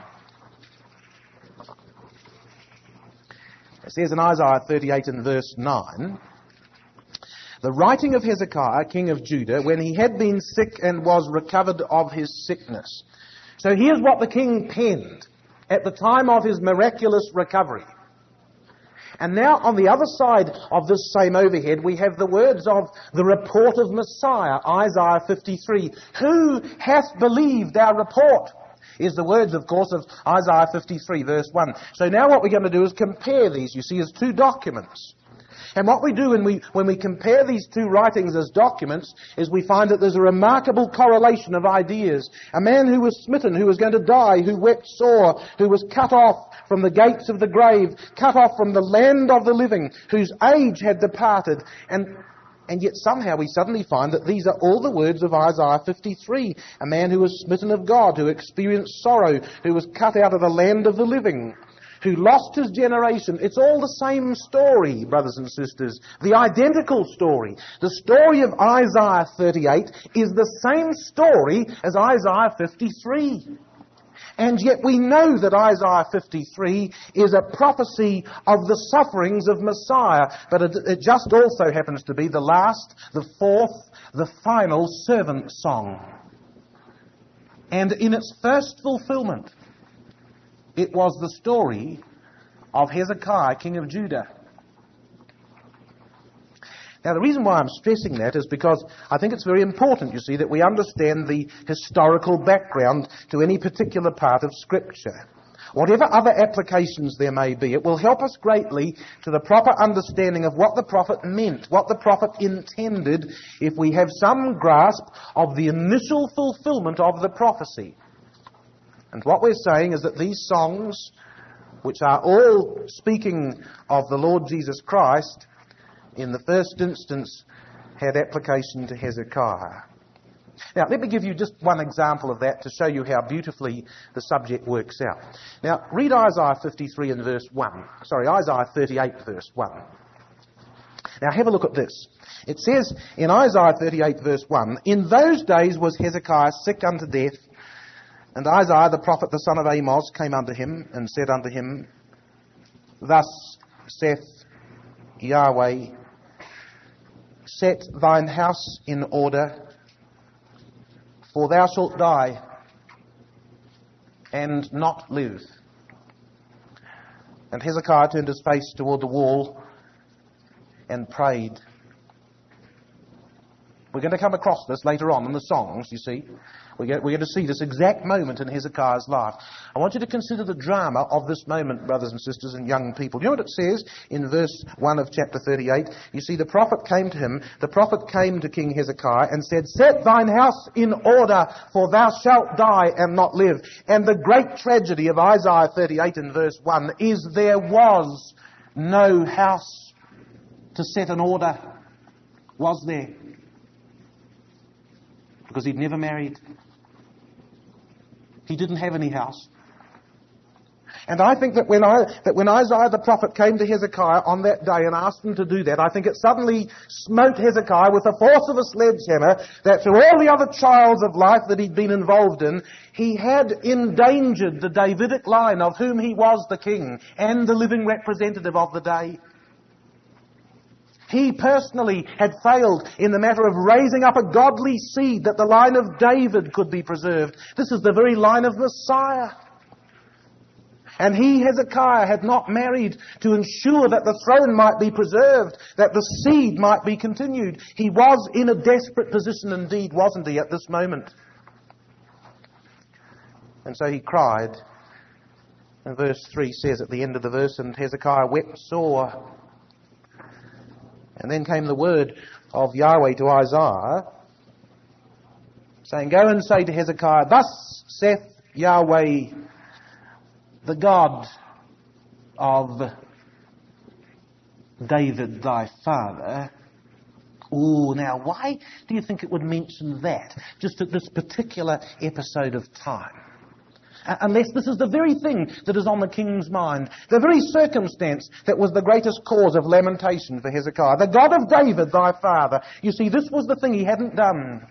It says in Isaiah thirty-eight in verse nine, the writing of Hezekiah, king of Judah, when he had been sick and was recovered of his sickness. So here's what the king penned at the time of his miraculous recovery. And now on the other side of this same overhead, we have the words of the report of Messiah, Isaiah fifty-three. Who hath believed our report? Is the words, of course, of Isaiah fifty-three, verse one. So now what we're going to do is compare these, you see, as two documents. And what we do when we, when we compare these two writings as documents is we find that there's a remarkable correlation of ideas. A man who was smitten, who was going to die, who wept sore, who was cut off from the gates of the grave, cut off from the land of the living, whose age had departed. And, and yet somehow we suddenly find that these are all the words of Isaiah fifty-three. A man who was smitten of God, who experienced sorrow, who was cut out of the land of the living, who lost his generation. It's all the same story, brothers and sisters. The identical story. The story of Isaiah thirty-eight is the same story as Isaiah fifty-three. And yet we know that Isaiah fifty-three is a prophecy of the sufferings of Messiah. But it, it just also happens to be the last, the fourth, the final servant song. And in its first fulfillment, it was the story of Hezekiah, king of Judah. Now, the reason why I'm stressing that is because I think it's very important, you see, that we understand the historical background to any particular part of Scripture. Whatever other applications there may be, it will help us greatly to the proper understanding of what the prophet meant, what the prophet intended, if we have some grasp of the initial fulfillment of the prophecy. And what we're saying is that these songs, which are all speaking of the Lord Jesus Christ, in the first instance had application to Hezekiah. Now, let me give you just one example of that to show you how beautifully the subject works out. Now, read Isaiah fifty-three and verse one. Sorry, Isaiah thirty-eight, verse one. Now, have a look at this. It says in Isaiah thirty-eight, verse one, in those days was Hezekiah sick unto death, and Isaiah the prophet, the son of Amos, came unto him and said unto him, thus saith Yahweh, set thine house in order, for thou shalt die and not live. And Hezekiah turned his face toward the wall and prayed. We're going to come across this later on in the songs, you see. We're going, we're going to see this exact moment in Hezekiah's life. I want you to consider the drama of this moment, brothers and sisters and young people. You know what it says in verse one of chapter thirty-eight? You see, the prophet came to him, the prophet came to King Hezekiah and said, set thine house in order, for thou shalt die and not live. And the great tragedy of Isaiah thirty-eight in verse one is there was no house to set in order. Was there? Because he'd never married. He didn't have any house. And I think that when I, that when Isaiah the prophet came to Hezekiah on that day and asked him to do that, I think it suddenly smote Hezekiah with the force of a sledgehammer that through all the other trials of life that he'd been involved in, he had endangered the Davidic line of whom he was the king and the living representative of the day. He personally had failed in the matter of raising up a godly seed that the line of David could be preserved. This is the very line of Messiah. And he, Hezekiah, had not married to ensure that the throne might be preserved, that the seed might be continued. He was in a desperate position indeed, wasn't he, at this moment? And so he cried. And verse three says at the end of the verse, and Hezekiah wept sore. And then came the word of Yahweh to Isaiah, saying, go and say to Hezekiah, thus saith Yahweh, the God of David thy father, Ooh, now why do you think it would mention that, just at this particular episode of time? Uh, unless this is the very thing that is on the king's mind, the very circumstance that was the greatest cause of lamentation for Hezekiah. The God of David, thy father. You see, this was the thing he hadn't done.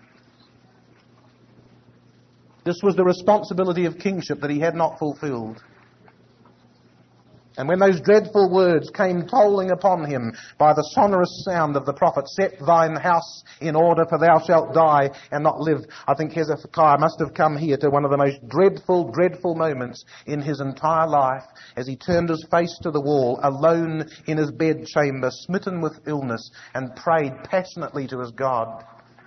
This was the responsibility of kingship that he had not fulfilled. And when those dreadful words came tolling upon him by the sonorous sound of the prophet, set thine house in order, for thou shalt die and not live, I think Hezekiah must have come here to one of the most dreadful, dreadful moments in his entire life, as he turned his face to the wall, alone in his bedchamber, smitten with illness, and prayed passionately to his God.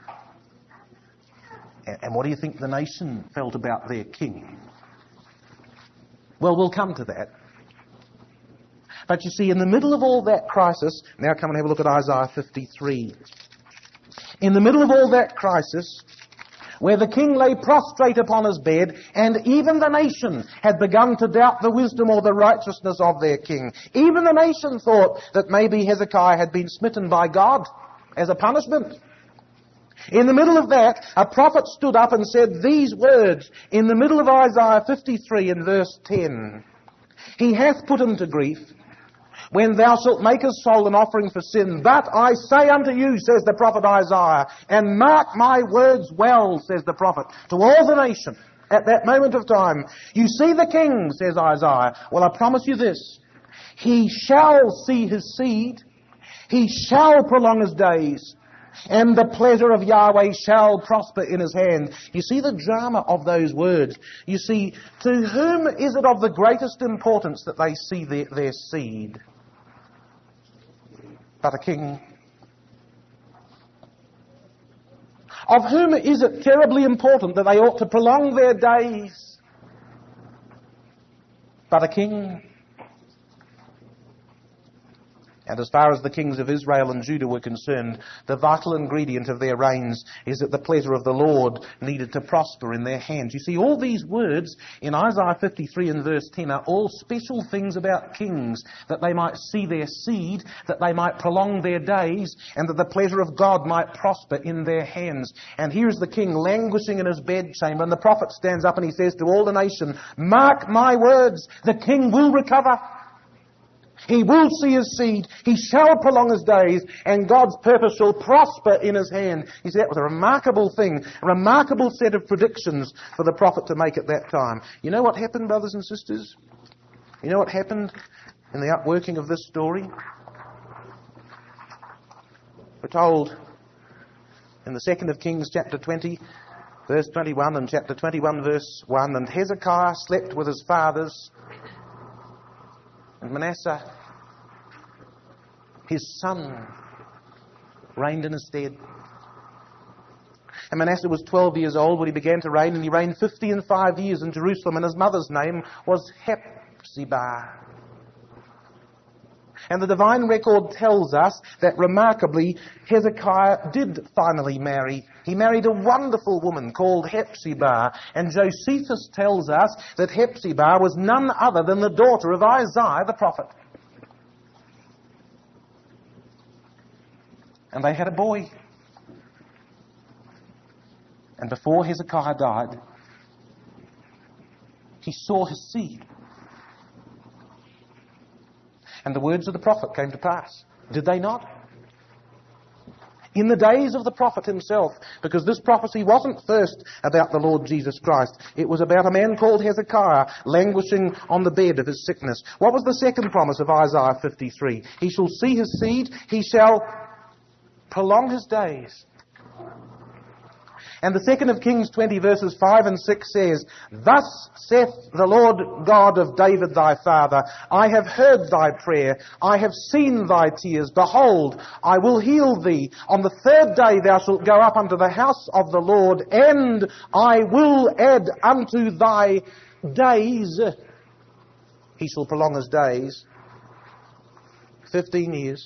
And what do you think the nation felt about their king? Well, we'll come to that. But you see, in the middle of all that crisis, now come and have a look at Isaiah fifty-three. In the middle of all that crisis, where the king lay prostrate upon his bed, and even the nation had begun to doubt the wisdom or the righteousness of their king. Even the nation thought that maybe Hezekiah had been smitten by God as a punishment. In the middle of that, a prophet stood up and said these words in the middle of Isaiah fifty-three in verse ten. He hath put him to grief, when thou shalt make his soul an offering for sin. But I say unto you, says the prophet Isaiah, and mark my words well, says the prophet, to all the nation at that moment of time. You see the king, says Isaiah. Well, I promise you this. He shall see his seed. He shall prolong his days. And the pleasure of Yahweh shall prosper in his hand. You see the drama of those words. You see, to whom is it of the greatest importance that they see their, their seed? But a king. Of whom is it terribly important that they ought to prolong their days? But a king. And as far as the kings of Israel and Judah were concerned, the vital ingredient of their reigns is that the pleasure of the Lord needed to prosper in their hands. You see, all these words in Isaiah fifty-three and verse ten are all special things about kings, that they might see their seed, that they might prolong their days, and that the pleasure of God might prosper in their hands. And here's the king languishing in his bedchamber, and the prophet stands up and he says to all the nation, mark my words, the king will recover. He will see his seed. He shall prolong his days, and God's purpose shall prosper in his hand. You see, that was a remarkable thing, a remarkable set of predictions for the prophet to make at that time. You know what happened, brothers and sisters? You know what happened in the outworking of this story? We're told in the second of Kings, chapter twenty, verse twenty-one, and chapter twenty-one, verse one, and Hezekiah slept with his fathers, and Manasseh, his son, reigned in his stead. And Manasseh was twelve years old when he began to reign, and he reigned fifty and five years in Jerusalem, and his mother's name was Hephzibah. And the divine record tells us that remarkably Hezekiah did finally marry. He married a wonderful woman called Hephzibah. And Josephus tells us that Hephzibah was none other than the daughter of Isaiah the prophet. And they had a boy. And before Hezekiah died, he saw his seed. And the words of the prophet came to pass. Did they not? In the days of the prophet himself, because this prophecy wasn't first about the Lord Jesus Christ. It was about a man called Hezekiah languishing on the bed of his sickness. What was the second promise of Isaiah fifty-three? He shall see his seed, he shall prolong his days. And the second of Kings twenty verses five and six says, thus saith the Lord God of David thy father, I have heard thy prayer, I have seen thy tears, behold, I will heal thee. On the third day thou shalt go up unto the house of the Lord, and I will add unto thy days, he shall prolong his days, fifteen years.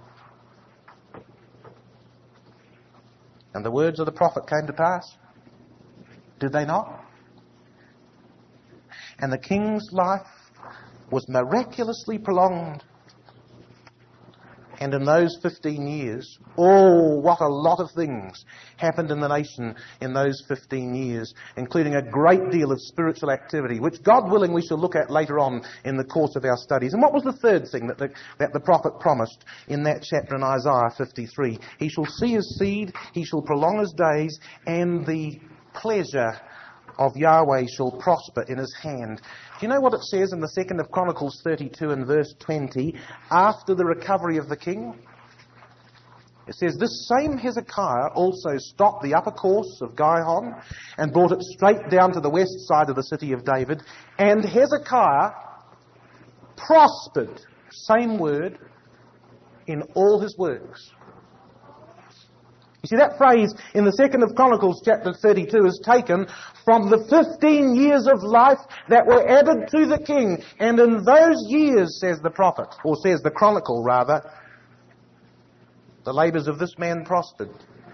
And the words of the prophet came to pass. Did they not? And the king's life was miraculously prolonged. And in those fifteen years, oh, what a lot of things happened in the nation in those fifteen years, including a great deal of spiritual activity, which, God willing, we shall look at later on in the course of our studies. And what was the third thing that the, that the prophet promised in that chapter in Isaiah fifty-three? He shall see his seed, he shall prolong his days, and the pleasure of Yahweh shall prosper in his hand. Do you know what it says in the second of Chronicles thirty-two and verse twenty, after the recovery of the king? It says, this same Hezekiah also stopped the upper course of Gihon and brought it straight down to the west side of the city of David. And Hezekiah prospered, same word, in all his works. You see, that phrase in the second of Chronicles chapter thirty-two is taken from the fifteen years of life that were added to the king. And in those years, says the prophet, or says the chronicle rather, the labours of this man prospered.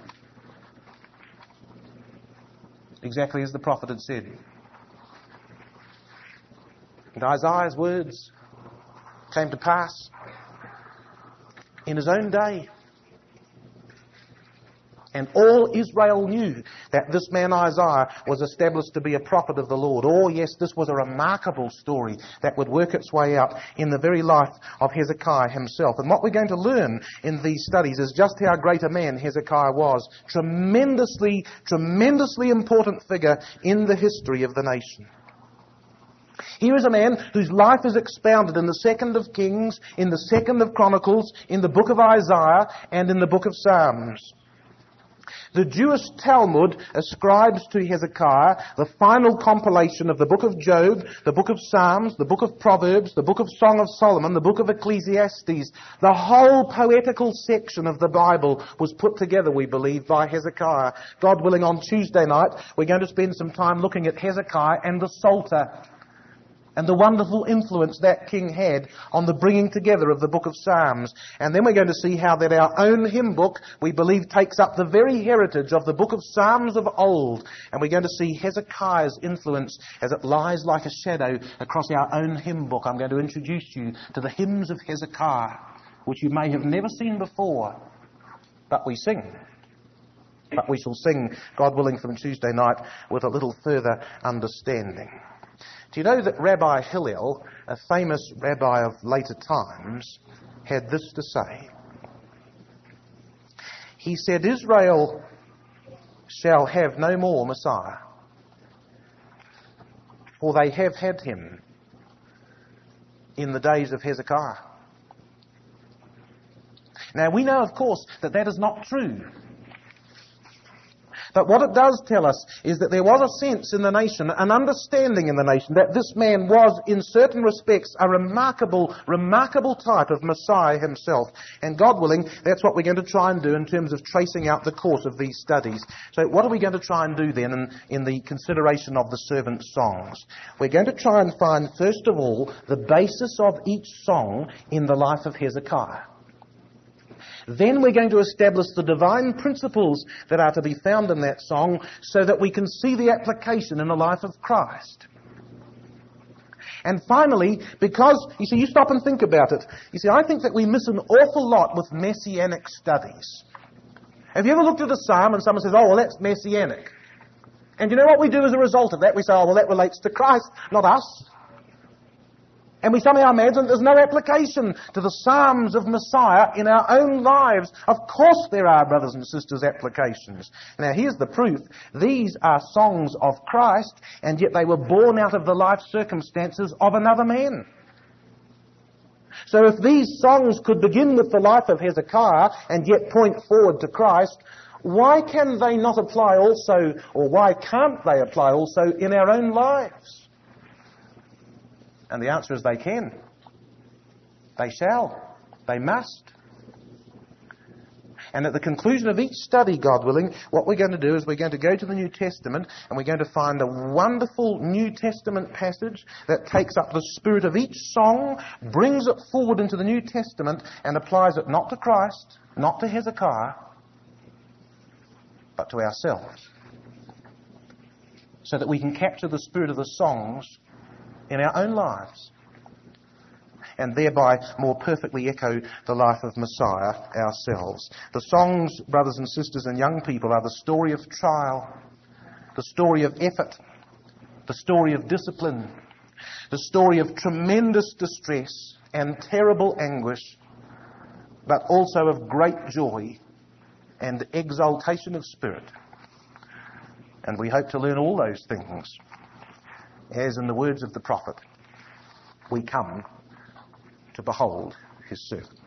Exactly as the prophet had said. And Isaiah's words came to pass in his own day. And all Israel knew that this man Isaiah was established to be a prophet of the Lord. Oh yes, this was a remarkable story that would work its way out in the very life of Hezekiah himself. And what we're going to learn in these studies is just how great a man Hezekiah was. Tremendously, tremendously important figure in the history of the nation. Here is a man whose life is expounded in the second of Kings, in the second of Chronicles, in the book of Isaiah, and in the book of Psalms. The Jewish Talmud ascribes to Hezekiah the final compilation of the book of Job, the book of Psalms, the book of Proverbs, the book of Song of Solomon, the book of Ecclesiastes. The whole poetical section of the Bible was put together, we believe, by Hezekiah. God willing, on Tuesday night, we're going to spend some time looking at Hezekiah and the Psalter, and the wonderful influence that king had on the bringing together of the book of Psalms. And then we're going to see how that our own hymn book, we believe, takes up the very heritage of the book of Psalms of old. And we're going to see Hezekiah's influence as it lies like a shadow across our own hymn book. I'm going to introduce you to the hymns of Hezekiah, which you may have never seen before, but we sing. But we shall sing, God willing, from Tuesday night with a little further understanding. Do you know that Rabbi Hillel, a famous rabbi of later times, had this to say? He said, Israel shall have no more Messiah, for they have had him in the days of Hezekiah. Now we know, of course, that that is not true. But what it does tell us is that there was a sense in the nation, an understanding in the nation, that this man was, in certain respects, a remarkable, remarkable type of Messiah himself. And God willing, that's what we're going to try and do in terms of tracing out the course of these studies. So what are we going to try and do then in, in the consideration of the servant's songs? We're going to try and find, first of all, the basis of each song in the life of Hezekiah. Then we're going to establish the divine principles that are to be found in that song so that we can see the application in the life of Christ. And finally, because, you see, you stop and think about it. You see, I think that we miss an awful lot with messianic studies. Have you ever looked at a psalm and someone says, oh, well, that's messianic? And you know what we do as a result of that? We say, oh, well, that relates to Christ, not us. And we somehow imagine there's no application to the Psalms of Messiah in our own lives. Of course there are, brothers and sisters, applications. Now here's the proof. These are songs of Christ, and yet they were born out of the life circumstances of another man. So if these songs could begin with the life of Hezekiah and yet point forward to Christ, why can they not apply also, or why can't they apply also in our own lives? And the answer is they can. They shall. They must. And at the conclusion of each study, God willing, what we're going to do is we're going to go to the New Testament and we're going to find a wonderful New Testament passage that takes up the spirit of each song, brings it forward into the New Testament and applies it not to Christ, not to Hezekiah, but to ourselves. So that we can capture the spirit of the songs in our own lives. and thereby more perfectly echo the life of Messiah ourselves. The songs, brothers and sisters and young people, are the story of trial, the story of effort, the story of discipline, the story of tremendous distress and terrible anguish, but also of great joy and exaltation of spirit. And we hope to learn all those things as, in the words of the prophet, we come to behold his servant.